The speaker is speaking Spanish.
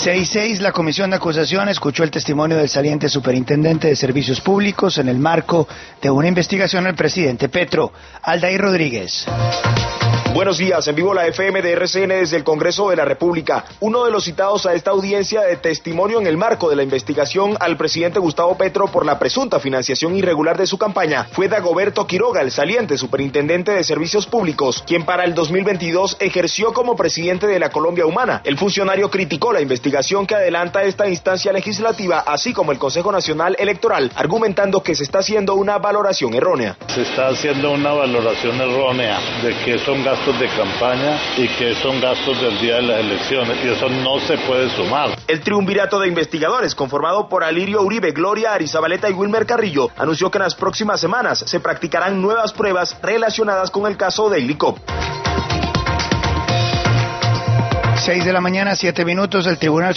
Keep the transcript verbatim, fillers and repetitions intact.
seis seis, la Comisión de Acusación escuchó el testimonio del saliente superintendente de Servicios Públicos en el marco de una investigación al presidente Petro. Aldair Rodríguez. Buenos días, en vivo la F M de R C N desde el Congreso de la República. Uno de los citados a esta audiencia de testimonio en el marco de la investigación al presidente Gustavo Petro por la presunta financiación irregular de su campaña fue Dagoberto Quiroga, el saliente superintendente de Servicios Públicos, quien para el dos mil veintidós ejerció como presidente de la Colombia Humana. El funcionario criticó la investigación que adelanta esta instancia legislativa, así como el Consejo Nacional Electoral, argumentando que se está haciendo una valoración errónea. Se está haciendo una valoración errónea de que son gastos de campaña y que son gastos del día de las elecciones, y eso no se puede sumar. El triunvirato de investigadores, conformado por Alirio Uribe, Gloria Arizabaleta y Wilmer Carrillo, anunció que en las próximas semanas se practicarán nuevas pruebas relacionadas con el caso de Ilicop. seis de la mañana, siete minutos, el Tribunal